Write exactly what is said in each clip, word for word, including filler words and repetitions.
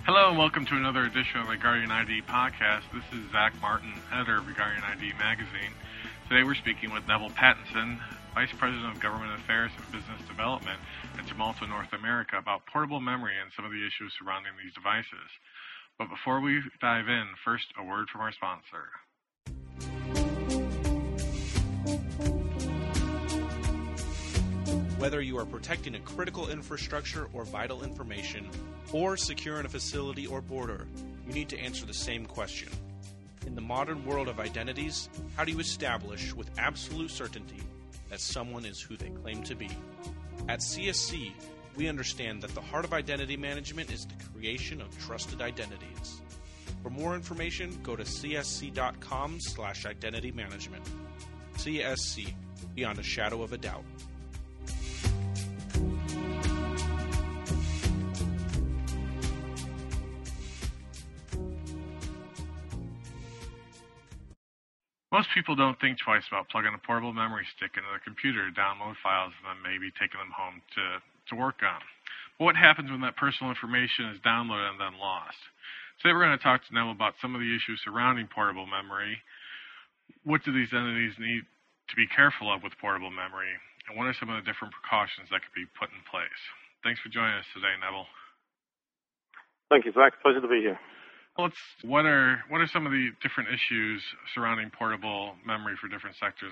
Hello and welcome to another edition of the Guardian I D podcast. This is Zach Martin, editor of the Guardian I D magazine. Today we're speaking with Neville Pattinson, Vice President of Government Affairs and Business Development at Gemalto North America, about portable memory and some of the issues surrounding these devices. But before we dive in, first a word from our sponsor. Whether you are protecting a critical infrastructure or vital information, or securing a facility or border, you need to answer the same question. In the modern world of identities, how do you establish with absolute certainty that someone is who they claim to be? At C S C, we understand that the heart of identity management is the creation of trusted identities. For more information, go to csc.com slash identity management. C S C, beyond a shadow of a doubt. Most people don't think twice about plugging a portable memory stick into their computer to download files and then maybe taking them home to, to work on. But what happens when that personal information is downloaded and then lost? Today we're going to talk to Neville about some of the issues surrounding portable memory. What do these entities need to be careful of with portable memory? And what are some of the different precautions that could be put in place? Thanks for joining us today, Neville. Thank you, Zach. Pleasure to be here. Let's, what are what are some of the different issues surrounding portable memory for different sectors?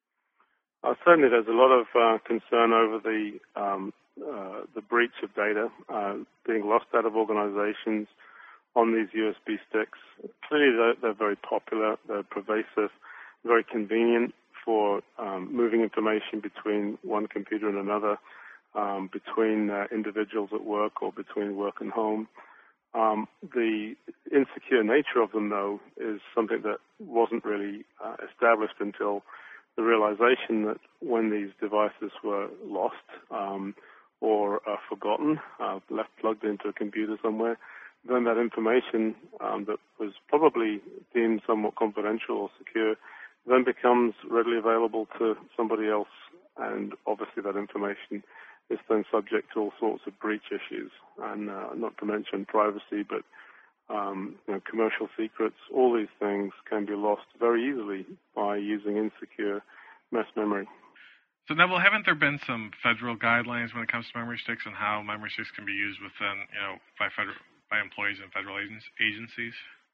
Uh, certainly, there's a lot of uh, concern over the um, uh, the breach of data uh, being lost out of organizations on these U S B sticks. Clearly, they're, they're very popular, they're pervasive, very convenient for um, moving information between one computer and another, um, between uh, individuals at work or between work and home. Um, the insecure nature of them, though, is something that wasn't really uh, established until the realization that when these devices were lost um, or uh, forgotten, uh, left plugged into a computer somewhere, then that information um, that was probably deemed somewhat confidential or secure then becomes readily available to somebody else, and obviously that information is then subject to all sorts of breach issues, and uh, not to mention privacy, but um, you know, commercial secrets. All these things can be lost very easily by using insecure mesh memory. So, Neville, haven't there been some federal guidelines when it comes to memory sticks and how memory sticks can be used within, you know, by federal by employees and federal agencies?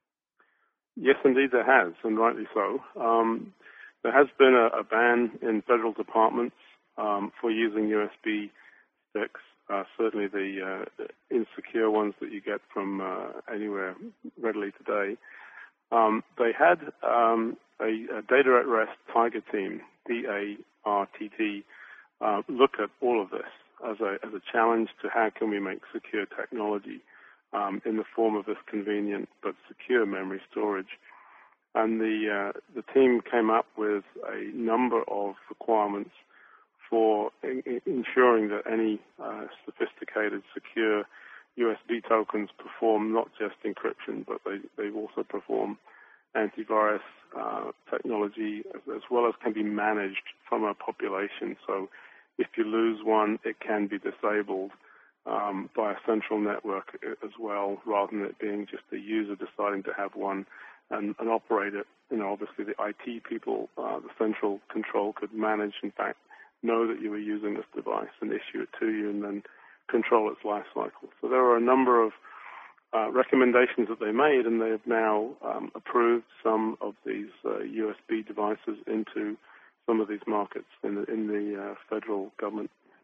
Yes, indeed, there has, and rightly so. Um, there has been a, a ban in federal departments um, for using U S B sticks, uh, certainly the uh, insecure ones that you get from uh, anywhere readily today. Um, they had um, a, a data at rest Tiger team, D A R T T, uh, look at all of this as a, as a challenge to how can we make secure technology um, in the form of this convenient but secure memory storage. And the uh, the team came up with a number of requirements for in, in ensuring that any uh, sophisticated, secure U S B tokens perform not just encryption, but they, they also perform antivirus uh, technology as, as well as can be managed from a population. So if you lose one, it can be disabled um, by a central network as well, rather than it being just the user deciding to have one and, and operate it. You know, obviously the I T people, uh, the central control could manage, in fact, know that you were using this device and issue it to you and then control its life cycle. So there are a number of uh, recommendations that they made, and they have now um, approved some of these uh, U S B devices into some of these markets in the, in the uh, federal government.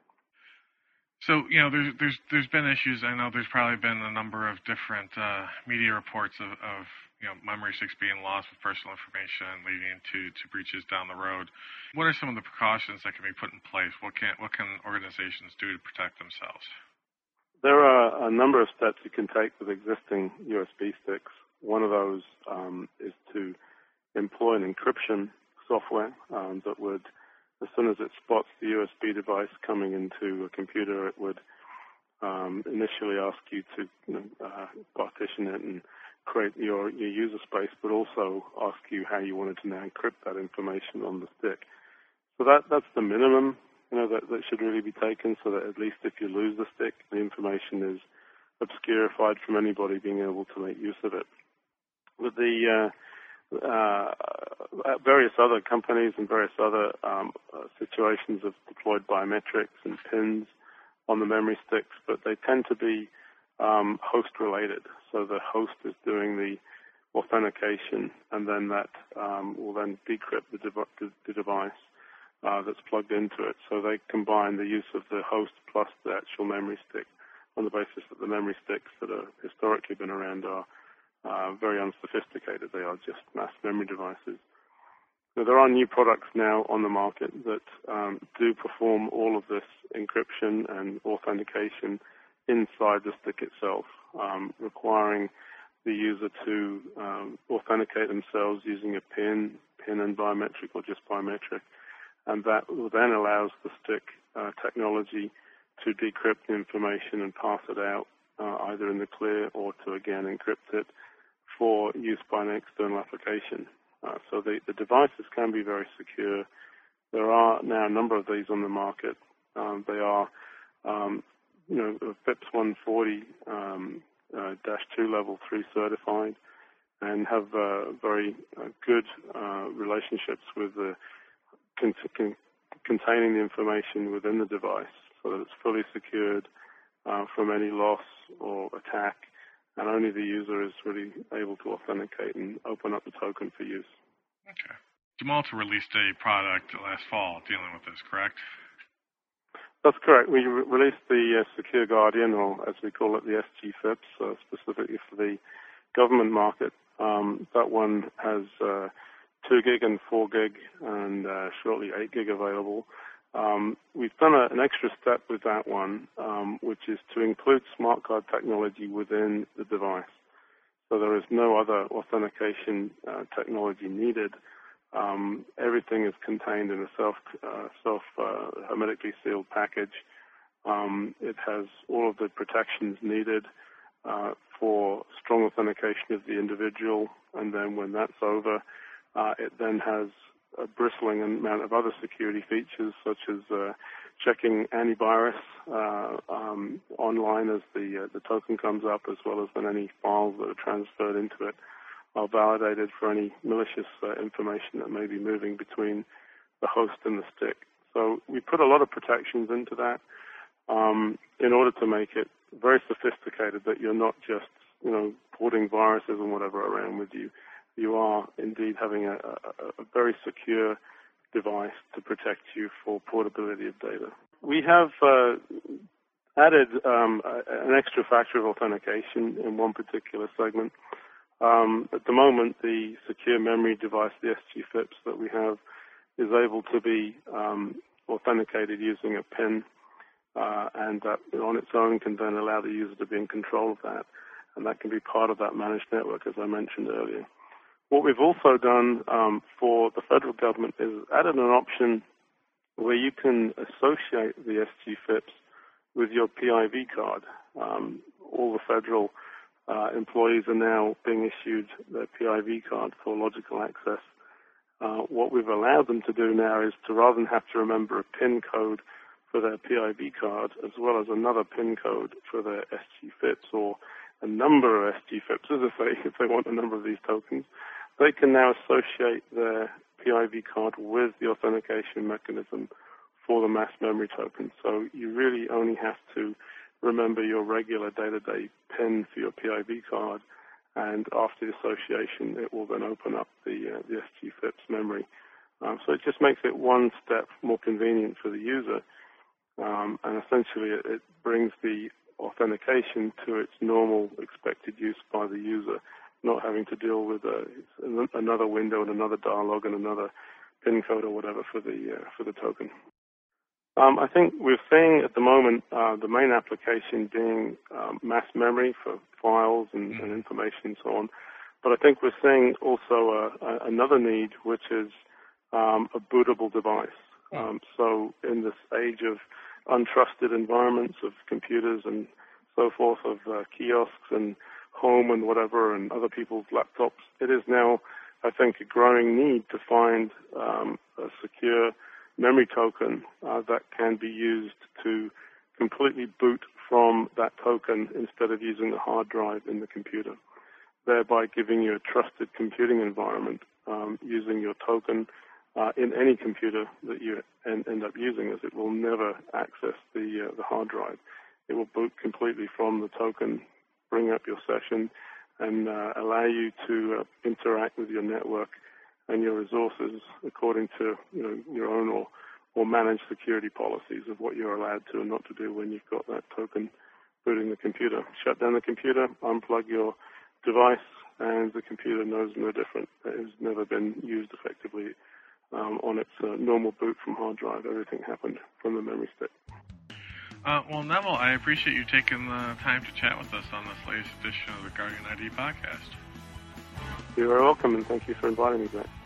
So, you know, there's there's there's been issues. I know there's probably been a number of different uh, media reports of, of you know memory sticks being lost with personal information, leading to, to breaches down the road. What are some of the precautions that can be put in place? What can what can organizations do to protect themselves? There are a number of steps you can take with existing U S B sticks. One of those um, is to employ an encryption software um, that would, as soon as it spots the U S B device coming into a computer, it would um, initially ask you to you know, uh, partition it and create your, your user space, but also ask you how you wanted to now encrypt that information on the stick. So that that's the minimum, you know, that, that should really be taken, so that at least if you lose the stick, the information is obscurified from anybody being able to make use of it. With the uh, uh, various other companies and various other um, uh, situations have deployed biometrics and pins on the memory sticks, but they tend to be um, host-related. So the host is doing the authentication, and then that um, will then decrypt the, dev- the, the device uh, that's plugged into it. So they combine the use of the host plus the actual memory stick on the basis that the memory sticks that have historically been around are uh, very unsophisticated. They are just mass memory devices. So there are new products now on the market that um, do perform all of this encryption and authentication inside the stick itself, um, requiring the user to um, authenticate themselves using a PIN, PIN and biometric, or just biometric, and that then allows the stick uh, technology to decrypt the information and pass it out uh, either in the clear or to again encrypt it for use by an external application. Uh, so the, the devices can be very secure. There are now a number of these on the market. Um, they are, um, you know, FIPS one forty um, uh, dash two level three certified, and have uh, very uh, good uh, relationships with the con- con- containing the information within the device, so that it's fully secured uh, from any loss or attack, and only the user is really able to authenticate and open up the token for use. Okay. Gemalto released a product last fall dealing with this, correct? That's correct. We re- released the uh, Secure Guardian, or as we call it, the S G FIPS, uh, specifically for the government market. Um, that one has uh, two gig and four gig, and uh, shortly eight gig available. Um, we've done a, an extra step with that one, um, which is to include smart card technology within the device. So there is no other authentication uh, technology needed. Um, everything is contained in a self, uh, self uh, hermetically sealed package. Um, it has all of the protections needed uh, for strong authentication of the individual, and then when that's over, uh, it then has a bristling amount of other security features, such as uh, checking antivirus uh, um, online as the uh, the token comes up, as well as when any files that are transferred into it are validated for any malicious uh, information that may be moving between the host and the stick. So we put a lot of protections into that um, in order to make it very sophisticated, that you're not just, you know, porting viruses and whatever around with you. You are indeed having a, a, a very secure device to protect you for portability of data. We have uh, added um, an extra factor of authentication in one particular segment. Um, at the moment, the secure memory device, the S G FIPS that we have, is able to be um, authenticated using a PIN, uh, and that on its own can then allow the user to be in control of that, and that can be part of that managed network, as I mentioned earlier. What we've also done um, for the federal government is added an option where you can associate the S G FIPS with your P I V card. Um, all the federal uh, employees are now being issued their P I V card for logical access. Uh, what we've allowed them to do now is to, rather than have to remember a PIN code for their P I V card, as well as another PIN code for their S G FIPS, or a number of S G FIPS, if they, if they want a number of these tokens, they can now associate their P I V card with the authentication mechanism for the mass memory token. So you really only have to remember your regular day-to-day PIN for your P I V card, and after the association, it will then open up the, uh, the S G FIPS memory. Um, so it just makes it one step more convenient for the user, um, and essentially it, it brings the authentication to its normal expected use by the user, not having to deal with uh, another window and another dialog and another PIN code or whatever for the uh, for the token. Um, I think we're seeing at the moment uh, the main application being um, mass memory for files and, and information and so on. But I think we're seeing also a, a, another need, which is um, a bootable device. Um, so in this age of untrusted environments of computers and so forth, of uh, kiosks and home and whatever and other people's laptops, it is now, I think, a growing need to find um, a secure memory token uh, that can be used to completely boot from that token instead of using the hard drive in the computer, thereby giving you a trusted computing environment um, using your token uh, in any computer that you end, end up using, as it will never access the, uh, the hard drive. It will boot completely from the token, bring up your session, and uh, allow you to uh, interact with your network and your resources according to you know, your own or, or managed security policies of what you're allowed to and not to do when you've got that token booting the computer. Shut down the computer, unplug your device, and the computer knows no different. It has never been used effectively um, on its uh, normal boot from hard drive. Everything happened from the memory stick. Uh, well, Neville, I appreciate you taking the time to chat with us on this latest edition of the Guardian I D podcast. You're welcome, and thank you for inviting me back.